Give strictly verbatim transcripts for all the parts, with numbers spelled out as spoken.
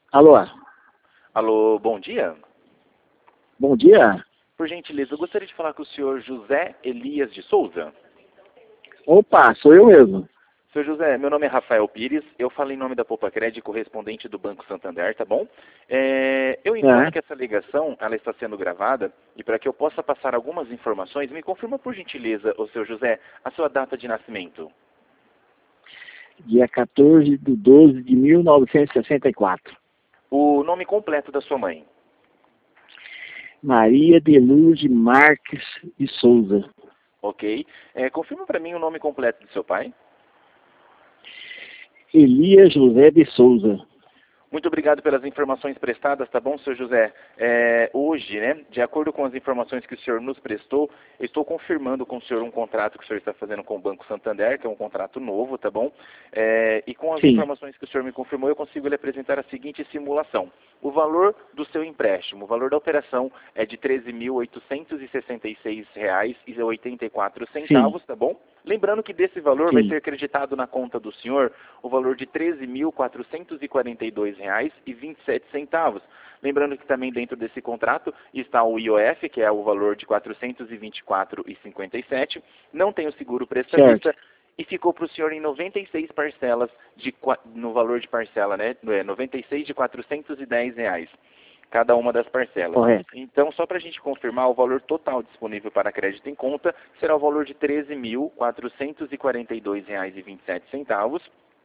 Alô, Alô, bom dia. bom dia. Por gentileza, eu gostaria de falar com o senhor José Elias de Souza. Opa, sou eu mesmo. Senhor José, meu nome é Rafael Pires, eu falo em nome da Poupa Cred, correspondente do Banco Santander, tá bom? É, eu informo É. que essa ligação, ela está sendo gravada, e para que eu possa passar algumas informações, me confirma por gentileza, o senhor José, a sua data de nascimento. Dia quatorze de doze de mil novecentos e sessenta e quatro. O nome completo da sua mãe. Maria de Lourdes Marques de Souza. Ok. É, confirma para mim o nome completo do seu pai. Elias José de Souza. Muito obrigado pelas informações prestadas, tá bom, senhor José? É, hoje, né, de acordo com as informações que o senhor nos prestou, eu estou confirmando com o senhor um contrato que o senhor está fazendo com o Banco Santander, que é um contrato novo, tá bom? É, e com as Sim. informações que o senhor me confirmou, eu consigo lhe apresentar a seguinte simulação. O valor do seu empréstimo, o valor da operação é de treze mil oitocentos e sessenta e seis reais e oitenta e quatro centavos, Sim. tá bom? Lembrando que desse valor vai Sim. ser creditado na conta do senhor o valor de treze mil quatrocentos e quarenta e dois reais e vinte e sete centavos. Lembrando que também dentro desse contrato está o I O F, que é o valor de quatrocentos e vinte e quatro reais e cinquenta e sete centavos. Não tem o seguro prestamista. Certo. E ficou para o senhor em noventa e seis parcelas, de, no valor de parcela, né? noventa e seis de quatrocentos e dez reais, cada uma das parcelas. Correto. Então, só para a gente confirmar, o valor total disponível para crédito em conta será o valor de treze mil quatrocentos e quarenta e dois reais e vinte e sete centavos.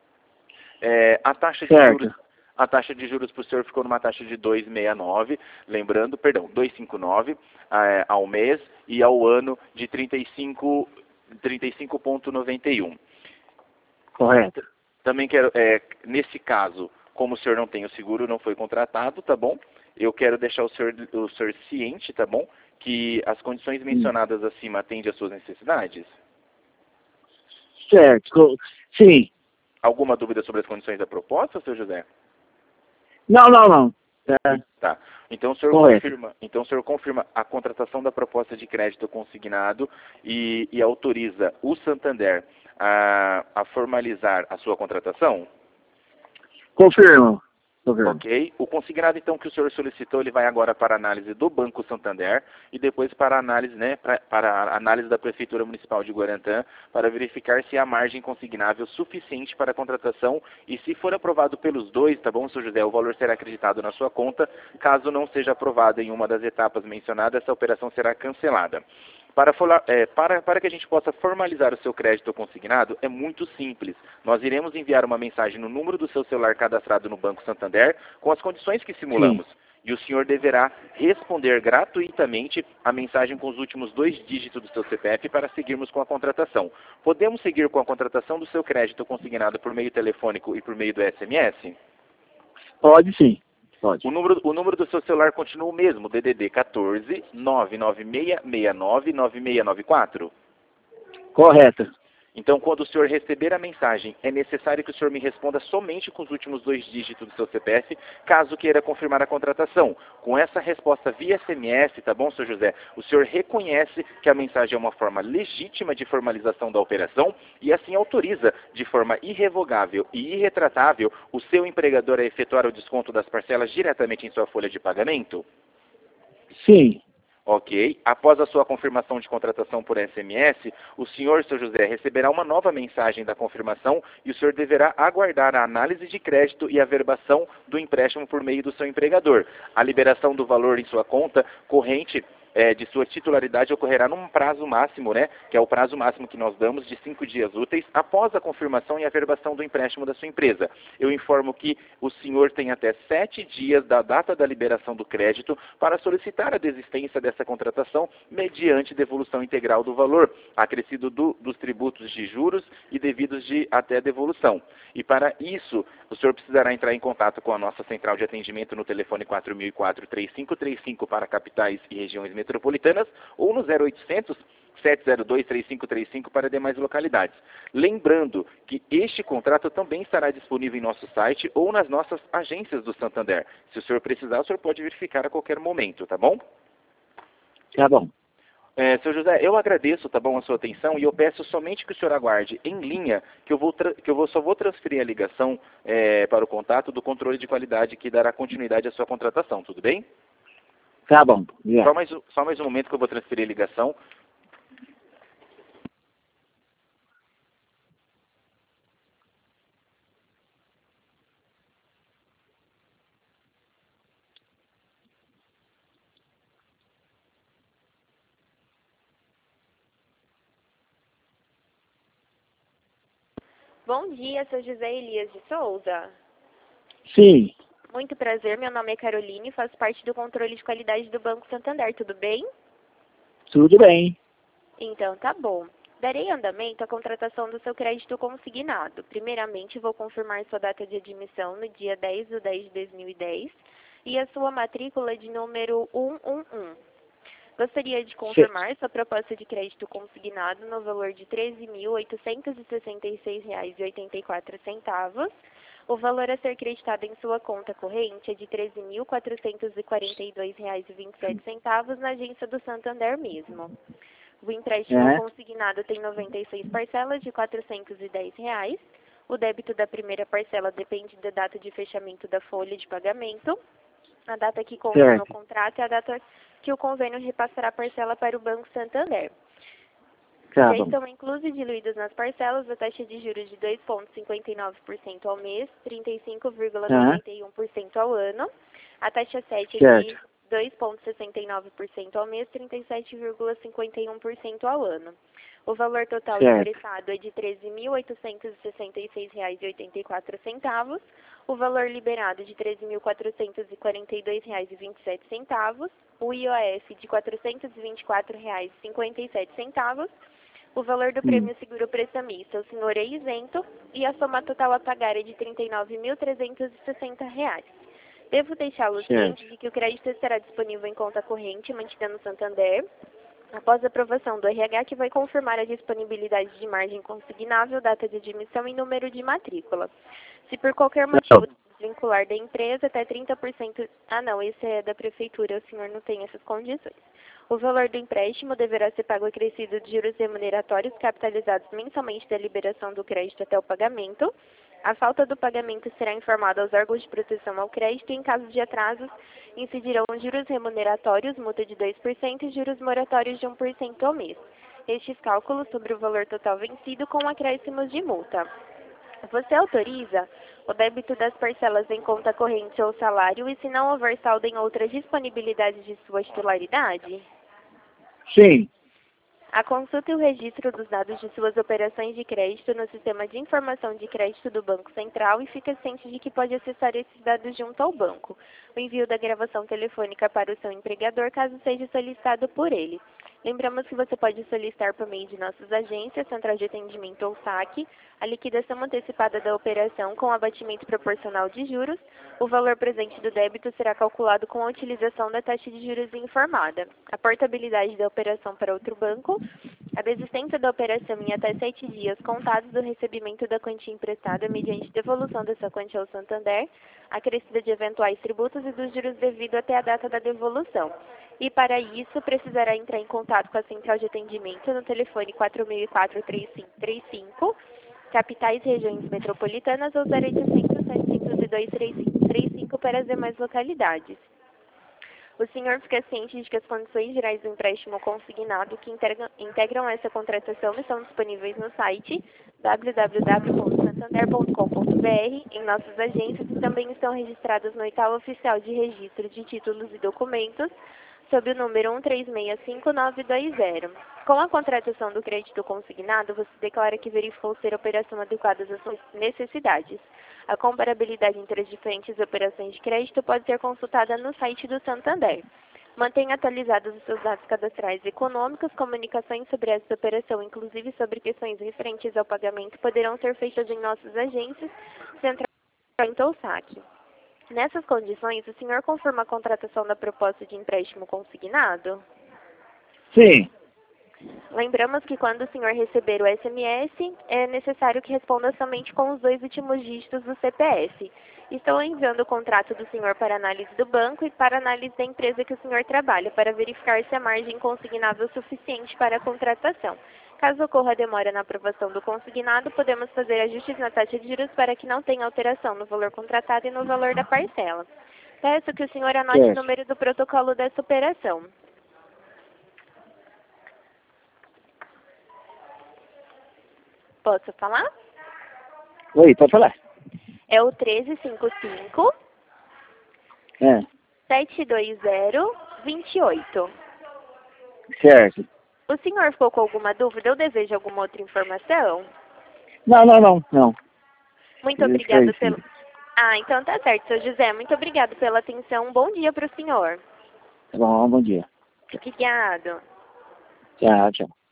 É, a taxa de Certo. juros, a taxa de juros para o senhor ficou numa taxa de dois vírgula sessenta e nove, lembrando, perdão, dois vírgula cinquenta e nove é, ao mês e ao ano de trinta e cinco vírgula noventa e um. Correto. Também quero, é, nesse caso, como o senhor não tem o seguro, não foi contratado, tá bom? Eu quero deixar o senhor, o senhor ciente, tá bom? Que as condições Hum. mencionadas acima atendem às suas necessidades. Certo. Co- Sim. Alguma dúvida sobre as condições da proposta, senhor José? Não, não, não. É, Tá. Então o senhor correto. confirma, então o senhor confirma a contratação da proposta de crédito consignado e, e autoriza o Santander a, a formalizar a sua contratação? Confirmo. Confirmo. Ok. O consignado, então, que o senhor solicitou, ele vai agora para a análise do Banco Santander e depois para a análise, né, pra, para a análise da Prefeitura Municipal de Guarantã, para verificar se há margem consignável suficiente para a contratação e se for aprovado pelos dois, tá bom, senhor José, o valor será acreditado na sua conta. Caso não seja aprovado em uma das etapas mencionadas, essa operação será cancelada. Para, é, para, para que a gente possa formalizar o seu crédito consignado, é muito simples. Nós iremos enviar uma mensagem no número do seu celular cadastrado no Banco Santander com as condições que Sim. simulamos. E o senhor deverá responder gratuitamente a mensagem com os últimos dois dígitos do seu C P F para seguirmos com a contratação. Podemos seguir com a contratação do seu crédito consignado por meio telefônico e por meio do S M S? Pode sim. Pode. O número, o número do seu celular continua o mesmo, D D D quatorze, nove nove seis seis nove, nove seis nove quatro. Correto. Então, quando o senhor receber a mensagem, é necessário que o senhor me responda somente com os últimos dois dígitos do seu C P F, caso queira confirmar a contratação. Com essa resposta via S M S, tá bom, senhor José? O senhor reconhece que a mensagem é uma forma legítima de formalização da operação e assim autoriza, de forma irrevogável e irretratável, o seu empregador a efetuar o desconto das parcelas diretamente em sua folha de pagamento? Sim. Ok. Após a sua confirmação de contratação por S M S, o senhor, seu José, receberá uma nova mensagem da confirmação e o senhor deverá aguardar a análise de crédito e a verbação do empréstimo por meio do seu empregador. A liberação do valor em sua conta corrente é, de sua titularidade ocorrerá num prazo máximo, né, que é o prazo máximo que nós damos de cinco dias úteis após a confirmação e a verbação do empréstimo da sua empresa. Eu informo que o senhor tem até sete dias da data da liberação do crédito para solicitar a desistência dessa contratação mediante devolução integral do valor, acrescido do, dos tributos de juros e devidos de até devolução. E para isso, o senhor precisará entrar em contato com a nossa central de atendimento no telefone quatro mil e quatro, três cinco três cinco para capitais e regiões metropolitanas ou no zero oitocentos, sete zero dois, três cinco três cinco para demais localidades. Lembrando que este contrato também estará disponível em nosso site ou nas nossas agências do Santander. Se o senhor precisar, o senhor pode verificar a qualquer momento, tá bom? Tá bom. É, seu José, eu agradeço, tá bom, a sua atenção e eu peço somente que o senhor aguarde em linha, que eu, vou que eu vou, só vou transferir a ligação é, para o contato do controle de qualidade que dará continuidade à sua contratação, tudo bem? Tá bom. Yeah. Só, mais, só mais um momento que eu vou transferir a ligação. Bom dia, sou José Elias de Souza. Sim, Muito prazer, meu nome é Caroline e faço parte do controle de qualidade do Banco Santander, tudo bem? tudo bem. Então, tá bom. Darei andamento à contratação do seu crédito consignado. Primeiramente, vou confirmar sua data de admissão no dia dez de dez de dois mil e dez e a sua matrícula de número um um um. Gostaria de confirmar sua proposta de crédito consignado no valor de treze mil oitocentos e sessenta e seis reais e oitenta e quatro centavos. O valor a ser creditado em sua conta corrente é de treze mil quatrocentos e quarenta e dois reais e vinte e sete centavos na agência do Santander mesmo. O empréstimo É. consignado tem noventa e seis parcelas de quatrocentos e dez reais. O débito da primeira parcela depende da data de fechamento da folha de pagamento. A data que consta no Certo. contrato é a data que o convênio repassará a parcela para o Banco Santander. Tá Já bom. estão inclusos e diluídos nas parcelas a taxa de juros de dois vírgula cinquenta e nove por cento ao mês, trinta e cinco vírgula noventa e um por cento ao ano. A taxa sete é de Certo. dois vírgula sessenta e nove por cento ao mês, trinta e sete vírgula cinquenta e um por cento ao ano. O valor total Certo. expressado é de treze mil oitocentos e sessenta e seis reais e oitenta e quatro centavos. O valor liberado de treze mil quatrocentos e quarenta e dois reais e vinte e sete centavos. O I O F de quatrocentos e vinte e quatro reais e cinquenta e sete centavos. O valor do Hum. prêmio seguro prestamista, o senhor é isento e a soma total a pagar é de trinta e nove mil trezentos e sessenta reais. Devo deixá-lo Certo. ciente de que o crédito estará disponível em conta corrente mantida no Santander, após a aprovação do R H, que vai confirmar a disponibilidade de margem consignável, data de admissão e número de matrícula. Se por qualquer motivo desvincular da empresa, até trinta por cento... Ah, não, esse é da prefeitura, o senhor não tem essas condições. O valor do empréstimo deverá ser pago acrescido de juros remuneratórios capitalizados mensalmente da liberação do crédito até o pagamento. A falta do pagamento será informada aos órgãos de proteção ao crédito e, em caso de atrasos, incidirão juros remuneratórios, multa de dois por cento e juros moratórios de um por cento ao mês. Estes cálculos sobre o valor total vencido com acréscimos de multa. Você autoriza o débito das parcelas em conta corrente ou salário e, se não houver saldo em outras disponibilidades de sua titularidade? Sim. A consulta e o registro dos dados de suas operações de crédito no Sistema de Informação de Crédito do Banco Central e fica ciente de que pode acessar esses dados junto ao banco. O envio da gravação telefônica para o seu empregador, caso seja solicitado por ele. Lembramos que você pode solicitar por meio de nossas agências, Central de Atendimento ou saque, a liquidação antecipada da operação com abatimento proporcional de juros. O valor presente do débito será calculado com a utilização da taxa de juros informada. A portabilidade da operação para outro banco. A desistência da operação em até sete dias contados do recebimento da quantia emprestada mediante devolução dessa quantia ao Santander, acrescida de eventuais tributos e dos juros devido até a data da devolução. E para isso, precisará entrar em contato com a Central de Atendimento no telefone quatro mil e quatro, três cinco três cinco, capitais e regiões metropolitanas, ou zero oitocentos, setecentos e dois, três cinco três cinco para as demais localidades. O senhor fica ciente de que as condições gerais do empréstimo consignado que integram, integram essa contratação estão disponíveis no site w w w ponto santander ponto com ponto b r, em nossas agências, e também estão registradas no oitavo oficial de registro de títulos e documentos, sob o número um três seis cinco nove dois zero. Com a contratação do crédito consignado, você declara que verificou ser a operação adequada às suas necessidades. A comparabilidade entre as diferentes operações de crédito pode ser consultada no site do Santander. Mantenha atualizados os seus dados cadastrais econômicos. Comunicações sobre essa operação, inclusive sobre questões referentes ao pagamento, poderão ser feitas em nossas agências, Central ou saque. Nessas condições, o senhor confirma a contratação da proposta de empréstimo consignado? Sim. Lembramos que quando o senhor receber o S M S, é necessário que responda somente com os dois últimos dígitos do C P F. Estou enviando o contrato do senhor para análise do banco e para análise da empresa que o senhor trabalha, para verificar se a margem consignável é suficiente para a contratação. Caso ocorra demora na aprovação do consignado, podemos fazer ajustes na taxa de juros para que não tenha alteração no valor contratado e no valor da parcela. Peço que o senhor anote Certo. o número do protocolo dessa operação. Posso falar? Oi, pode falar. É o treze cinquenta e cinco, É, sete dois zero, dois oito. certo. O senhor ficou com alguma dúvida ou deseja alguma outra informação? Não, não, não, não. Muito Eu obrigado esclareci. pelo... Ah, então tá certo, seu José. Muito obrigado pela atenção. Um bom dia para o senhor. Tá bom, bom dia. Obrigado. Tchau, tchau.